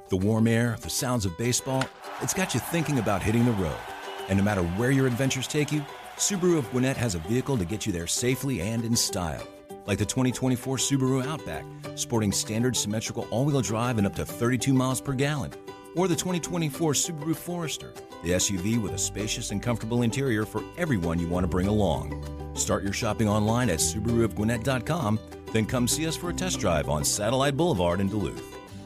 The warm air, the sounds of baseball, it's got you thinking about hitting the road. And no matter where your adventures take you, Subaru of Gwinnett has a vehicle to get you there safely and in style. Like the 2024 Subaru Outback, sporting standard symmetrical all-wheel drive and up to 32 miles per gallon. Or the 2024 Subaru Forester, the SUV with a spacious and comfortable interior for everyone you want to bring along. Start your shopping online at SubaruofGwinnett.com, then come see us for a test drive on Satellite Boulevard in Duluth.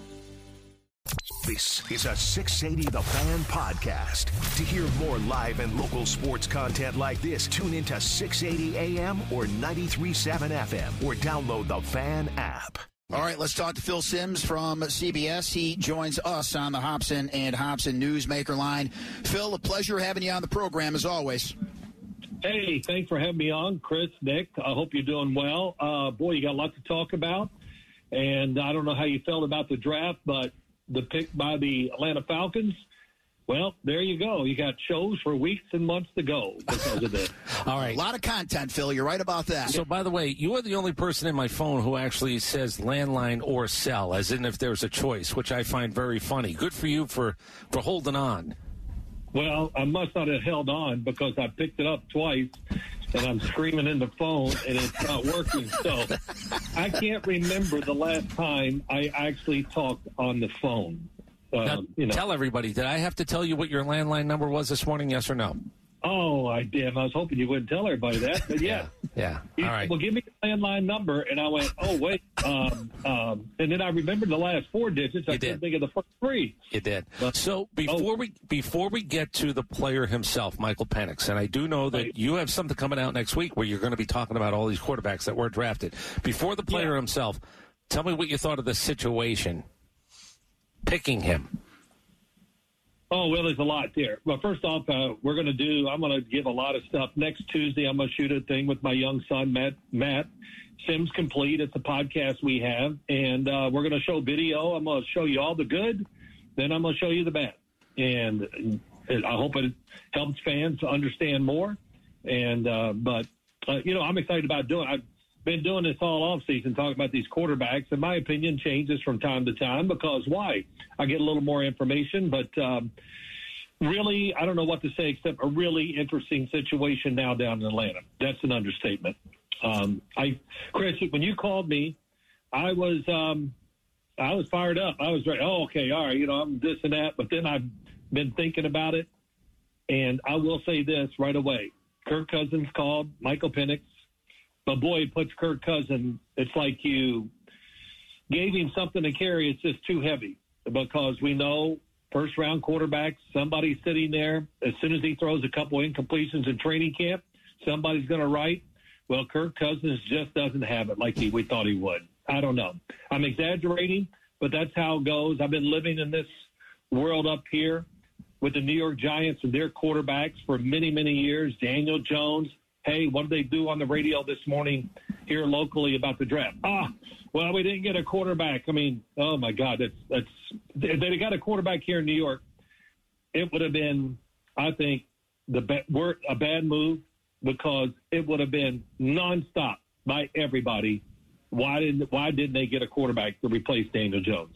This is a 680 The Fan podcast. To hear more live and local sports content like this, tune into 680 AM or 93.7 FM or download the Fan app. All right, let's talk to Phil Simms from CBS. He joins us on the Hobson and Hobson Newsmaker line. Phil, a pleasure having you on the program as always. Hey, thanks for having me on, Chris, Nick. I hope you're doing well. Boy, you got a lot to talk about, and I don't know how you felt about the draft, but the pick by the Atlanta Falcons, well, there you go. You got shows for weeks and months to go because of this. All right. A lot of content, Phil. You're right about that. So, by the way, you are the only person in my phone who actually says landline or cell, as in if there's a choice, which I find very funny. Good for you for holding on. Well, I must not have held on because I picked it up twice, and I'm screaming in the phone, and it's not working. So I can't remember the last time I actually talked on the phone. Tell everybody, did I have to tell you what your landline number was this morning, yes or no? Oh, I did. I was hoping you wouldn't tell everybody that, but yeah. Yeah. All right. Well, give me the landline number, and I went, oh, wait. And then I remembered the last four digits. I couldn't think of the first three. You did. So before we get to the player himself, Michael Penix, and I do know that you have something coming out next week where you're going to be talking about all these quarterbacks that were drafted. Before the player himself, tell me what you thought of the situation, picking him. Oh, well, there's a lot there. Well, first off, I'm going to give a lot of stuff. Next Tuesday, I'm going to shoot a thing with my young son, Matt Sims Complete. It's a podcast we have, and we're going to show video. I'm going to show you all the good, then I'm going to show you the bad. And I hope it helps fans to understand more. And but I'm excited about doing it. I've been doing this all offseason, talking about these quarterbacks, and my opinion changes from time to time because why? I get a little more information, but really, I don't know what to say except a really interesting situation now down in Atlanta. That's an understatement. Chris, when you called me, I was fired up. I was ready. Oh, okay, all right, I'm this and that, but then I've been thinking about it, and I will say this right away. Kirk Cousins called Michael Penix. But, boy, it puts Kirk Cousins, it's like you gave him something to carry. It's just too heavy because we know first-round quarterbacks, somebody's sitting there. As soon as he throws a couple incompletions in training camp, somebody's going to write. Well, Kirk Cousins just doesn't have it like we thought he would. I don't know. I'm exaggerating, but that's how it goes. I've been living in this world up here with the New York Giants and their quarterbacks for many, many years. Daniel Jones. Hey, what did they do on the radio this morning here locally about the draft? Well, we didn't get a quarterback. I mean, oh, my God. If they got a quarterback here in New York, it would have been, I think, a bad move because it would have been nonstop by everybody. Why didn't they get a quarterback to replace Daniel Jones?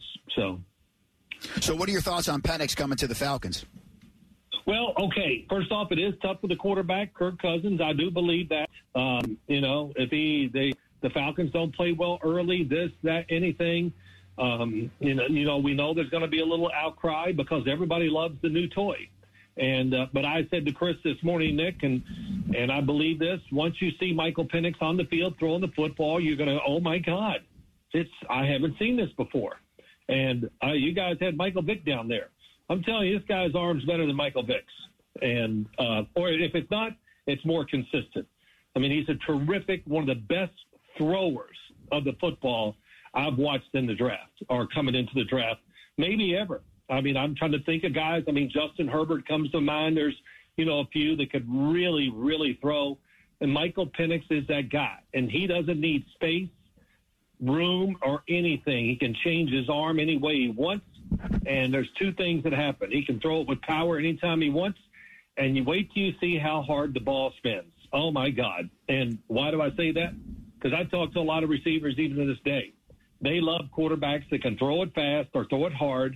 So what are your thoughts on Penix coming to the Falcons? Well, okay. First off, it is tough for the quarterback, Kirk Cousins. I do believe that. If the Falcons don't play well early, this, that, anything, we know there's going to be a little outcry because everybody loves the new toy. And but I said to Chris this morning, Nick, and I believe this. Once you see Michael Penix on the field throwing the football, you're going to, oh my God, I haven't seen this before. And you guys had Michael Vick down there. I'm telling you, this guy's arm's better than Michael Vick's. And, or if it's not, it's more consistent. I mean, he's a terrific, one of the best throwers of the football I've watched in the draft or coming into the draft, maybe ever. I mean, I'm trying to think of guys. I mean, Justin Herbert comes to mind. There's, a few that could really, really throw. And Michael Penix is that guy. And he doesn't need space, room, or anything. He can change his arm any way he wants. And there's two things that happen. He can throw it with power anytime he wants, and you wait till you see how hard the ball spins. Oh, my God. And why do I say that? Because I talk to a lot of receivers even to this day. They love quarterbacks that can throw it fast or throw it hard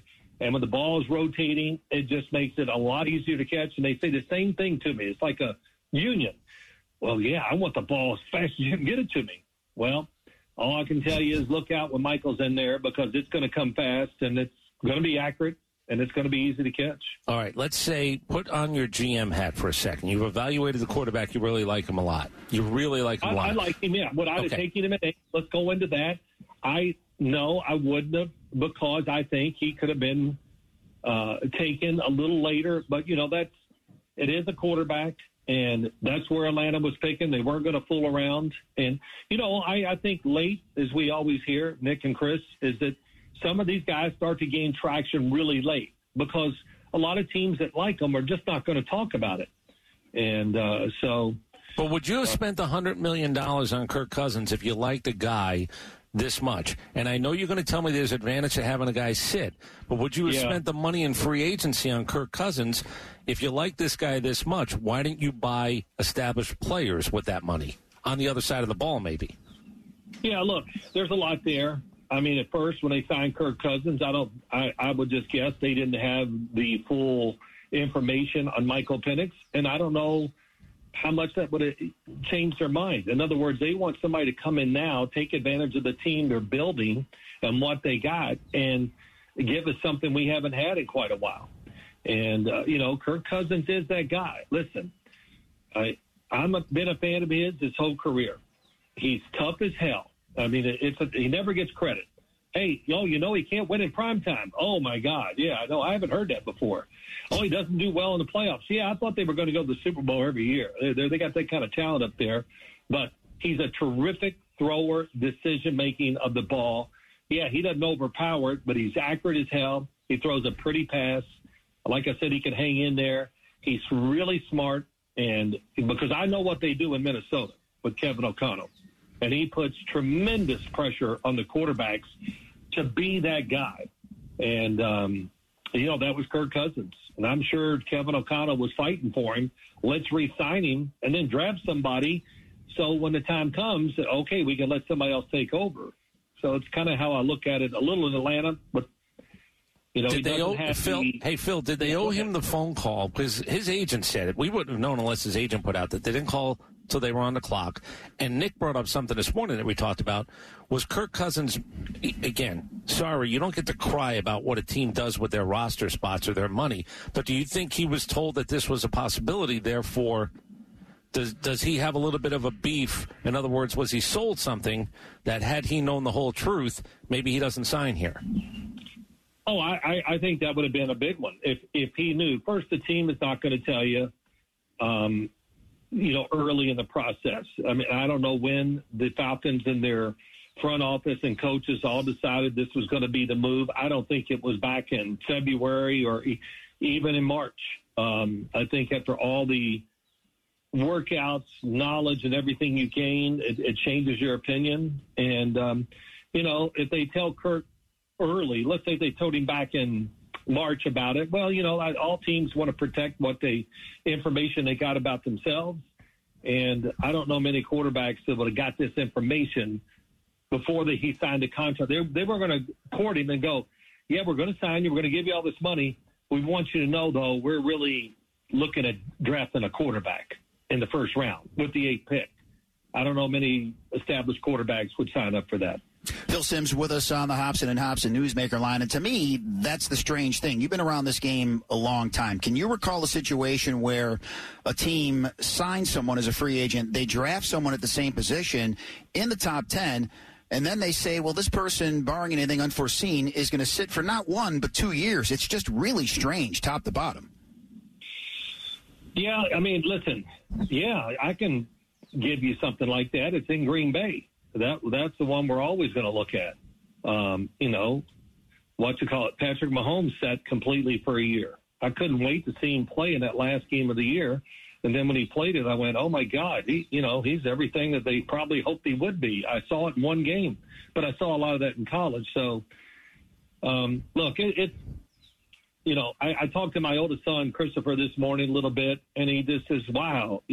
And when the ball is rotating, it just makes it a lot easier to catch. And they say the same thing to me. It's like a union. Well, yeah, I want the ball as fast as you can get it to me. Well, all I can tell you is look out when Michael's in there, because it's going to come fast and it's going to be accurate and it's going to be easy to catch. All right, let's say put on your GM hat for a second. You've evaluated the quarterback. You really like him a lot. You really like him a lot. I like him, yeah. Would I have taken him at 8? Let's go into that. No, I wouldn't have, because I think he could have been taken a little later. But, it is a quarterback. And that's where Atlanta was picking. They weren't going to fool around. And, I think late, as we always hear, Nick and Chris, is that some of these guys start to gain traction really late, because a lot of teams that like them are just not going to talk about it. And But would you have spent $100 million on Kirk Cousins if you liked a guy this much? And I know you're going to tell me there's advantage to having a guy sit, but would you have spent the money in free agency on Kirk Cousins if you like this guy this much? Why didn't you buy established players with that money on the other side of the ball, maybe? Yeah, look, there's a lot there. I mean, at first when they signed Kirk Cousins, I would just guess they didn't have the full information on Michael Penix, and I don't know how much that would have changed their mind. In other words, they want somebody to come in now, take advantage of the team they're building and what they got, and give us something we haven't had in quite a while. And, Kirk Cousins is that guy. Listen, I'm been a fan of his whole career. He's tough as hell. I mean, he never gets credit. Hey, he can't win in primetime. Oh, my God. Yeah, I know. I haven't heard that before. Oh, he doesn't do well in the playoffs. Yeah, I thought they were going to go to the Super Bowl every year. They got that kind of talent up there. But he's a terrific thrower, decision-making of the ball. Yeah, he doesn't overpower it, but he's accurate as hell. He throws a pretty pass. Like I said, he can hang in there. He's really smart, and because I know what they do in Minnesota with Kevin O'Connell. And he puts tremendous pressure on the quarterbacks to be that guy. And, that was Kirk Cousins. And I'm sure Kevin O'Connell was fighting for him. Let's re-sign him and then draft somebody. So when the time comes, okay, we can let somebody else take over. So it's kind of how I look at it a little in Atlanta. But, Phil, did they owe him the phone call? Because his agent said it. We wouldn't have known unless his agent put out that they didn't call till they were on the clock. And Nick brought up something this morning that we talked about. Was Kirk Cousins, again, sorry, you don't get to cry about what a team does with their roster spots or their money, but do you think he was told that this was a possibility, therefore does he have a little bit of a beef? In other words, was he sold something that had he known the whole truth, maybe he doesn't sign here? Oh, I think that would have been a big one. If he knew. First, the team is not going to tell you, early in the process. I mean, I don't know when the Falcons and their front office and coaches all decided this was going to be the move. I don't think it was back in February or even in March. I think after all the workouts, knowledge, and everything you gain, it changes your opinion. And, if they tell Kirk early, let's say they told him back in March about it, well, all teams want to protect information they got about themselves. And I don't know many quarterbacks that would have got this information before he signed the contract. They were going to court him and go, yeah, we're going to sign you. We're going to give you all this money. We want you to know, though, we're really looking at drafting a quarterback in the first round with the 8th pick. I don't know many established quarterbacks would sign up for that. Phil Simms with us on the Hobson and Hobson Newsmaker line. And to me, that's the strange thing. You've been around this game a long time. Can you recall a situation where a team signs someone as a free agent, they draft someone at the same position in the top 10, and then they say, well, this person, barring anything unforeseen, is going to sit for not 1 but 2 years? It's just really strange, top to bottom. Yeah, I mean, listen, I can give you something like that. It's in Green Bay. That's the one we're always going to look at. Patrick Mahomes sat completely for a year. I couldn't wait to see him play in that last game of the year. And then when he played it, I went, oh, my God, he's everything that they probably hoped he would be. I saw it in one game, but I saw a lot of that in college. So, look, I talked to my oldest son, Christopher, this morning a little bit, and he just says, wow,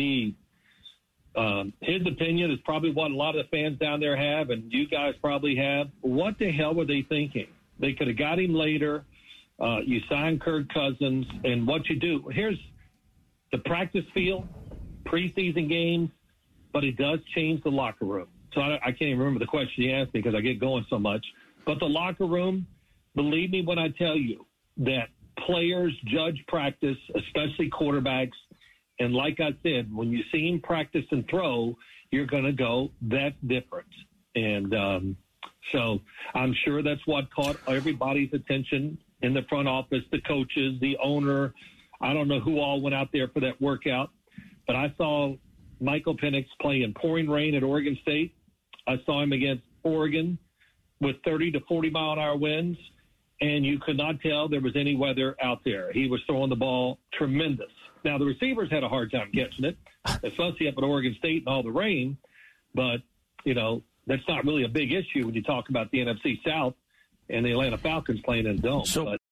his opinion is probably what a lot of the fans down there have, and you guys probably have. What the hell were they thinking? They could have got him later. You sign Kirk Cousins, and what you do, here's the practice field, preseason games, but it does change the locker room. So I can't even remember the question you asked me because I get going so much. But the locker room, believe me when I tell you that players judge practice, especially quarterbacks. And like I said, when you see him practice and throw, you're going to go, that's different. And so I'm sure that's what caught everybody's attention in the front office, the coaches, the owner. I don't know who all went out there for that workout, but I saw Michael Penix play in pouring rain at Oregon State. I saw him against Oregon with 30 to 40-mile-an-hour winds, and you could not tell there was any weather out there. He was throwing the ball tremendous. Now, the receivers had a hard time catching it, especially up at Oregon State and all the rain, but, you know, that's not really a big issue when you talk about the NFC South and the Atlanta Falcons playing in a dome.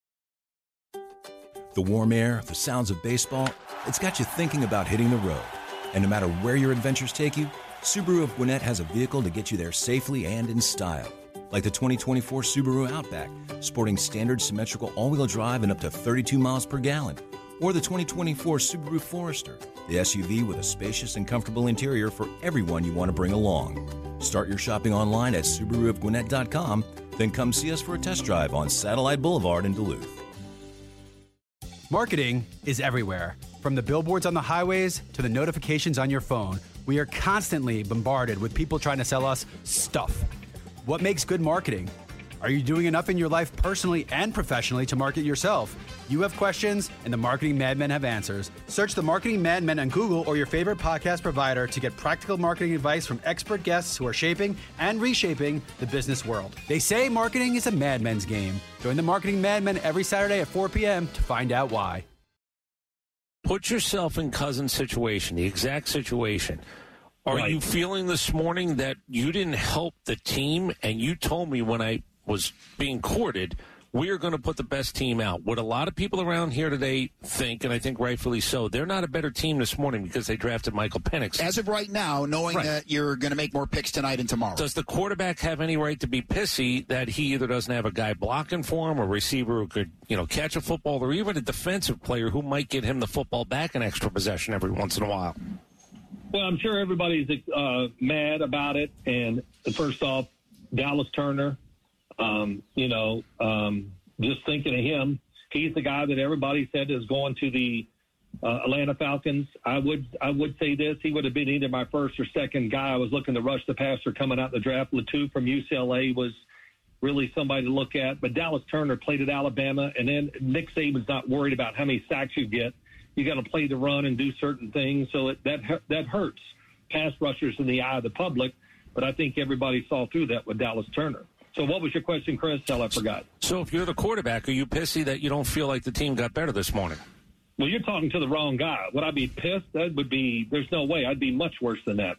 The warm air, the sounds of baseball, it's got you thinking about hitting the road. And no matter where your adventures take you, Subaru of Gwinnett has a vehicle to get you there safely and in style. Like the 2024 Subaru Outback, sporting standard symmetrical all-wheel drive and up to 32 miles per gallon. Or the 2024 Subaru Forester, the SUV with a spacious and comfortable interior for everyone you want to bring along. Start your shopping online at SubaruofGwinnett.com, then come see us for a test drive on Satellite Boulevard in Duluth. Marketing is everywhere. From the billboards on the highways to the notifications on your phone, we are constantly bombarded with people trying to sell us stuff. What makes good marketing? Are you doing enough in your life personally and professionally to market yourself? You have questions, and the Marketing Madmen have answers. Search the Marketing Madmen on Google or your favorite podcast provider to get practical marketing advice from expert guests who are shaping and reshaping the business world. They say marketing is a madman's game. Join the Marketing Madmen every Saturday at 4 p.m. to find out why. Put yourself in Cousins' situation, the exact situation. Are you feeling this morning that you didn't help the team? And you told me when I was being courted, we're going to put the best team out. What a lot of people around here today think, and I think rightfully so, they're not a better team this morning because they drafted Michael Penix. As of right now, knowing that you're going to make more picks tonight and tomorrow. Does the quarterback have any right to be pissy that he either doesn't have a guy blocking for him, a receiver who could, catch a football, or even a defensive player who might get him the football back in extra possession every once in a while? Well, I'm sure everybody's mad about it. And first off, Dallas Turner, just thinking of him, he's the guy that everybody said is going to the Atlanta Falcons. I would say this: he would have been either my first or second guy. I was looking to rush the passer coming out in the draft. Latu from UCLA was really somebody to look at. But Dallas Turner played at Alabama, and then Nick Saban's not worried about how many sacks you get. You got to play the run and do certain things, so that hurts pass rushers in the eye of the public. But I think everybody saw through that with Dallas Turner. So what was your question, Chris? I forgot. So if you're the quarterback, are you pissy that you don't feel like the team got better this morning? Well, you're talking to the wrong guy. Would I be pissed? That would be – there's no way. I'd be much worse than that.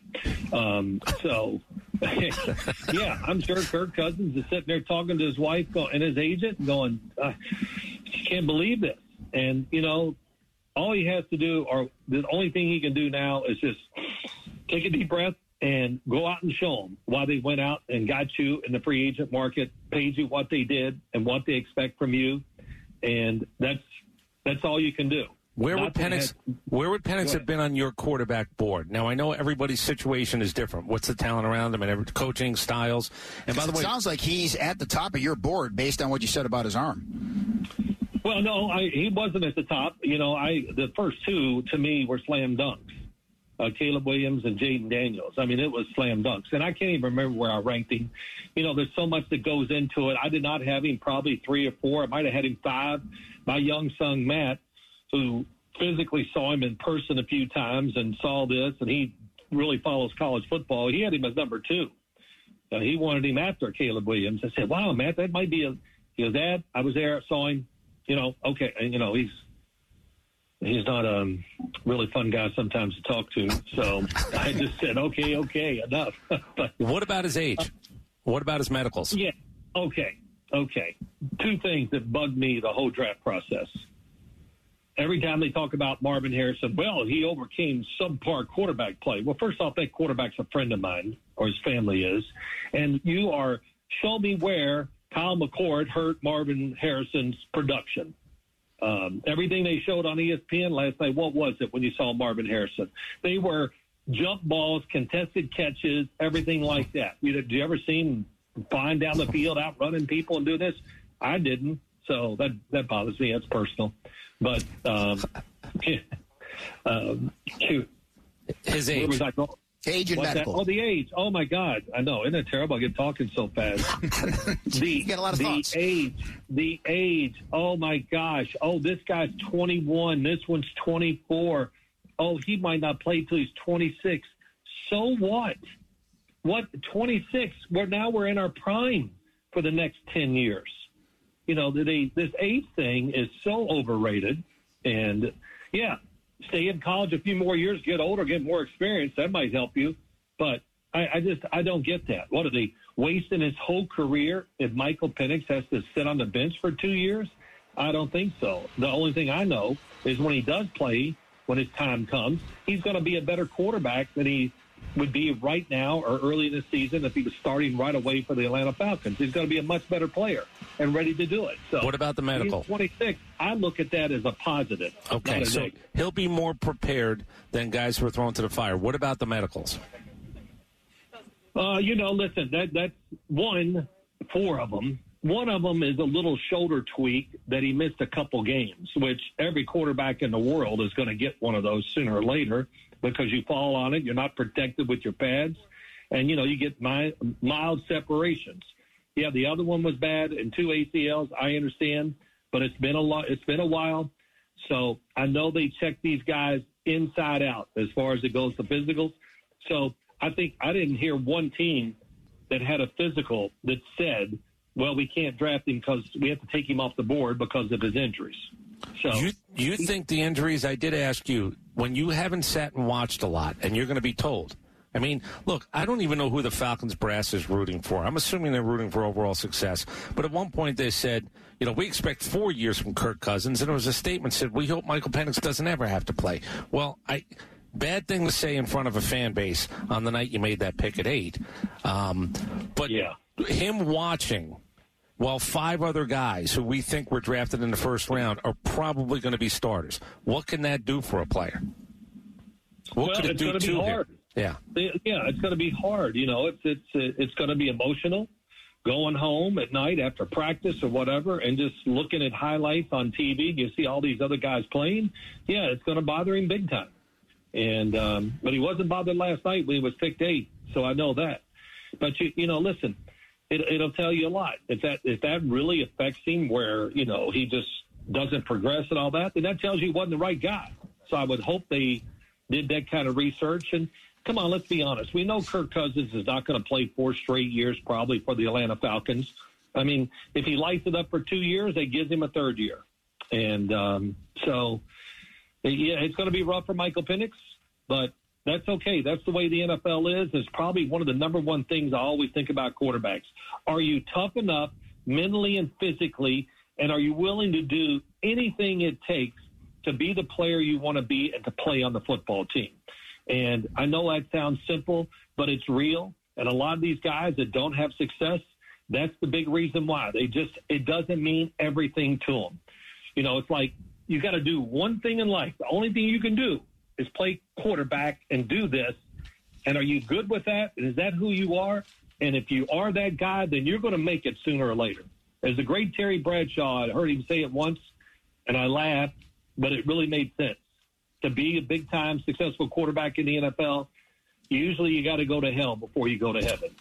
Yeah, I'm sure Kirk Cousins is sitting there talking to his wife and his agent going, I can't believe this. And, all he has to do, or the only thing he can do now is just take a deep breath and go out and show them why they went out and got you in the free agent market, paid you what they did and what they expect from you. And that's all you can do. Where would Penix have been on your quarterback board? Now, I know everybody's situation is different. What's the talent around him and every coaching styles? And by the way, it sounds like he's at the top of your board based on what you said about his arm. Well, no, he wasn't at the top. The first two, to me, were slam dunks. Caleb Williams and Jaden Daniels. I mean, it was slam dunks. And I can't even remember where I ranked him. There's so much that goes into it. I did not have him probably 3 or 4. I might have had him 5. My young son, Matt, who physically saw him in person a few times and saw this, and he really follows college football, he had him as number 2. He wanted him after Caleb Williams. I said, wow, Matt, that might be he goes, Dad, I was there, saw him. Okay, and, he's not a really fun guy sometimes to talk to. So I just said, okay, enough. But what about his age? What about his medicals? Yeah, okay. 2 things that bugged me the whole draft process. Every time they talk about Marvin Harrison, well, he overcame subpar quarterback play. Well, first off, that quarterback's a friend of mine, or his family is. And show me where Kyle McCord hurt Marvin Harrison's production. Everything they showed on ESPN last night, what was it when you saw Marvin Harrison? They were jump balls, contested catches, everything like that. Did you ever see him flying down the field, out running people and do this? I didn't. So that bothers me. That's personal. But his age. Age and medical. Oh, the age. Oh, my God. I know. Isn't it terrible? I get talking so fast. You got a lot of thoughts. The age. Oh, my gosh. Oh, this guy's 21. This one's 24. Oh, he might not play till he's 26. So what? What, 26? We're in our prime for the next 10 years. You know, this age thing is so overrated. And, yeah, stay in college a few more years, get older, get more experience. That might help you. But I don't get that. What, are they wasting his whole career if Michael Penix has to sit on the bench for 2 years? I don't think so. The only thing I know is when he does play, when his time comes, he's going to be a better quarterback than he would be right now or early in the season if he was starting right away for the Atlanta Falcons. He's going to be a much better player and ready to do it. So what about the medical? He's 26. I look at that as a positive. Okay, so he'll be more prepared than guys who are thrown to the fire. What about the medicals? Listen, that's four of them. One of them is a little shoulder tweak that he missed a couple games, which every quarterback in the world is going to get one of those sooner or later because you fall on it. You're not protected with your pads, and, you get mild separations. Yeah, the other one was bad, and 2 ACLs, I understand, but it's been a while. So I know they check these guys inside out as far as it goes to physicals. So I think I didn't hear one team that had a physical that said, well, we can't draft him because we have to take him off the board because of his injuries. So you think the injuries, I did ask you, when you haven't sat and watched a lot and you're going to be told, I mean, look, I don't even know who the Falcons brass is rooting for. I'm assuming they're rooting for overall success. But at one point they said, we expect 4 years from Kirk Cousins. And there was a statement that said, we hope Michael Penix doesn't ever have to play. Well, bad thing to say in front of a fan base on the night you made that pick at 8. But yeah. Him watching while 5 other guys who we think were drafted in the first round are probably going to be starters. What can that do for a player? What could it do to him? Yeah, it's going to be hard. It's going to be emotional. Going home at night after practice or whatever, and just looking at highlights on TV, you see all these other guys playing. Yeah, it's going to bother him big time. And but he wasn't bothered last night when he was picked 8, so I know that. But listen. It'll tell you a lot. If that really affects him where, he just doesn't progress and all that, then that tells you he wasn't the right guy. So I would hope they did that kind of research. And come on, let's be honest. We know Kirk Cousins is not going to play 4 straight years probably for the Atlanta Falcons. I mean, if he lights it up for 2 years, they give him a 3rd year. And so, yeah, it's going to be rough for Michael Penix, but that's okay. That's the way the NFL is. It's probably one of the number one things I always think about quarterbacks. Are you tough enough mentally and physically, and are you willing to do anything it takes to be the player you want to be and to play on the football team? And I know that sounds simple, but it's real. And a lot of these guys that don't have success, that's the big reason why. It doesn't mean everything to them. It's like you got to do one thing in life. The only thing you can do is play quarterback and do this. And are you good with that? And is that who you are? And if you are that guy, then you're going to make it sooner or later. As the great Terry Bradshaw, I heard him say it once, and I laughed, but it really made sense. To be a big-time successful quarterback in the NFL, usually you got to go to hell before you go to heaven.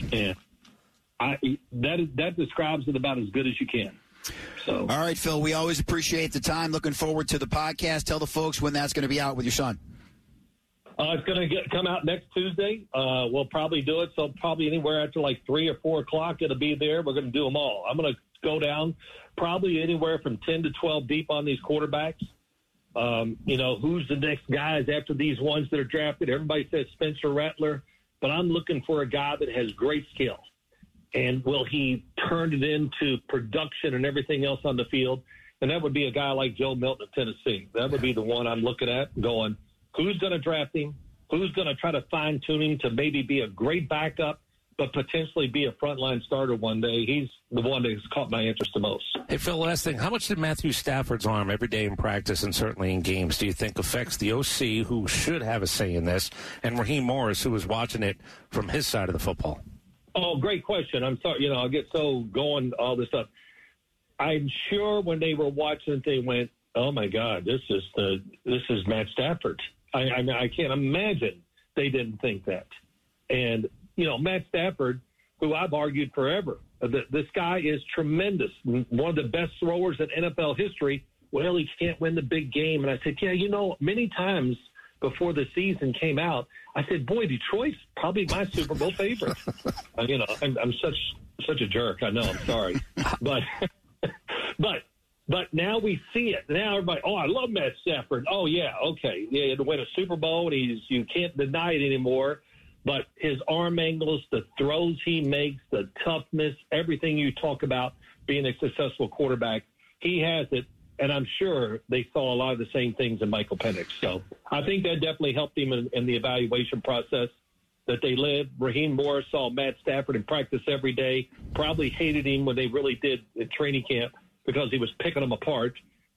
And that describes it about as good as you can. So, all right, Phil, we always appreciate the time. Looking forward to the podcast. Tell the folks when that's going to be out with your son. It's going to come out next Tuesday. We'll probably do it. So probably anywhere after like 3 or 4 o'clock, it'll be there. We're going to do them all. I'm going to go down probably anywhere from 10 to 12 deep on these quarterbacks. Who's the next guys after these ones that are drafted? Everybody says Spencer Rattler, but I'm looking for a guy that has great skill. And will he turn it into production and everything else on the field? And that would be a guy like Joe Milton of Tennessee. That would be the one I'm looking at going, who's going to draft him? Who's going to try to fine-tune him to maybe be a great backup but potentially be a frontline starter one day. He's the one that's caught my interest the most. Hey, Phil, last thing. How much did Matthew Stafford's arm every day in practice and certainly in games do you think affects the OC, who should have a say in this, and Raheem Morris, who was watching it from his side of the football? Oh, great question. I'm sorry. I get so going, all this stuff. I'm sure when they were watching it, they went, oh, my God, this is Matt Stafford. I can't imagine they didn't think that. And, Matt Stafford, who I've argued forever, this guy is tremendous, one of the best throwers in NFL history. Well, he can't win the big game. And I said, many times before the season came out, I said, boy, Detroit's probably my Super Bowl favorite. I'm such a jerk. I know. I'm sorry. But now we see it. Now everybody, I love Matt Stafford. Oh, yeah, okay. Yeah, to win a Super Bowl, and you can't deny it anymore. But his arm angles, the throws he makes, the toughness, everything you talk about being a successful quarterback, he has it. And I'm sure they saw a lot of the same things in Michael Penix. So I think that definitely helped him in the evaluation process that they lived. Raheem Morris saw Matt Stafford in practice every day, probably hated him when they really did at training camp because he was picking them apart.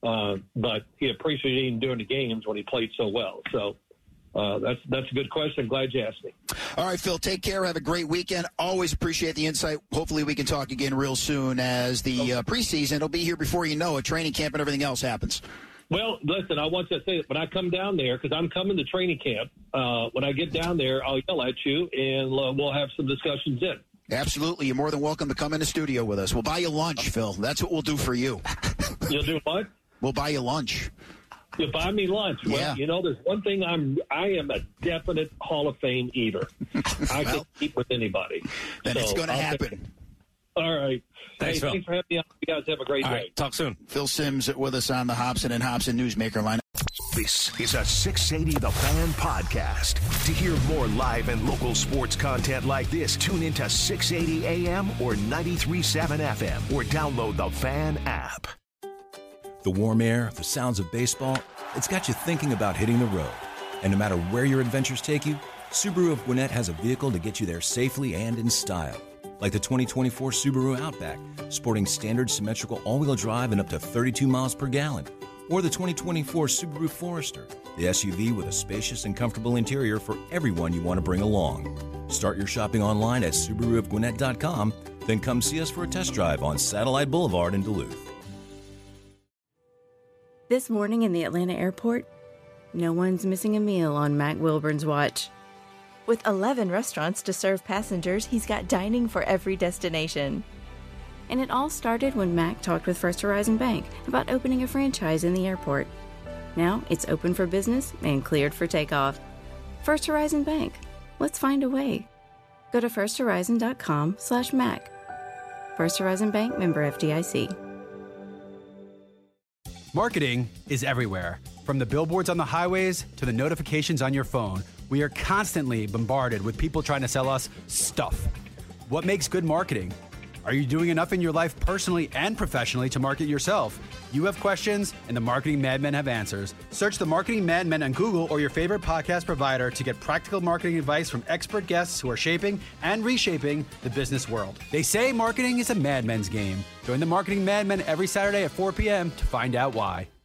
But he appreciated him during the games when he played so well. So that's a good question. Glad you asked me. All right, Phil, take care. Have a great weekend. Always appreciate the insight. Hopefully we can talk again real soon as the preseason will be here before you know it. Training camp and everything else happens. Well, listen, I want to say that when I come down there, because I'm coming to training camp, when I get down there, I'll yell at you, and we'll have some discussions then. Absolutely. You're more than welcome to come in the studio with us. We'll buy you lunch, Phil. That's what we'll do for you. You'll do what? We'll buy you lunch. You buy me lunch. Well, yeah. There's one thing I am a definite Hall of Fame eater. I can eat with anybody. Then it's going to happen. All right. Thanks, Phil. Thanks for having me on. You guys have a great day. Right, talk soon. Phil Simms with us on the Hobson and Hobson Newsmaker line. This is a 680 The Fan podcast. To hear more live and local sports content like this, tune into 680 AM or 93.7 FM or download the Fan app. The warm air, the sounds of baseball, it's got you thinking about hitting the road. And no matter where your adventures take you, Subaru of Gwinnett has a vehicle to get you there safely and in style. Like the 2024 Subaru Outback, sporting standard symmetrical all-wheel drive and up to 32 miles per gallon. Or the 2024 Subaru Forester, the SUV with a spacious and comfortable interior for everyone you want to bring along. Start your shopping online at SubaruofGwinnett.com, then come see us for a test drive on Satellite Boulevard in Duluth. This morning in the Atlanta airport, no one's missing a meal on Mac Wilburn's watch. With 11 restaurants to serve passengers, he's got dining for every destination. And it all started when Mac talked with First Horizon Bank about opening a franchise in the airport. Now it's open for business and cleared for takeoff. First Horizon Bank. Let's find a way. Go to firsthorizon.com/Mac. First Horizon Bank, member FDIC. Marketing is everywhere. From the billboards on the highways to the notifications on your phone, we are constantly bombarded with people trying to sell us stuff. What makes good marketing? Are you doing enough in your life personally and professionally to market yourself? You have questions, and the Marketing Madmen have answers. Search the Marketing Madmen on Google or your favorite podcast provider to get practical marketing advice from expert guests who are shaping and reshaping the business world. They say marketing is a madman's game. Join the Marketing Madmen every Saturday at 4 p.m. to find out why.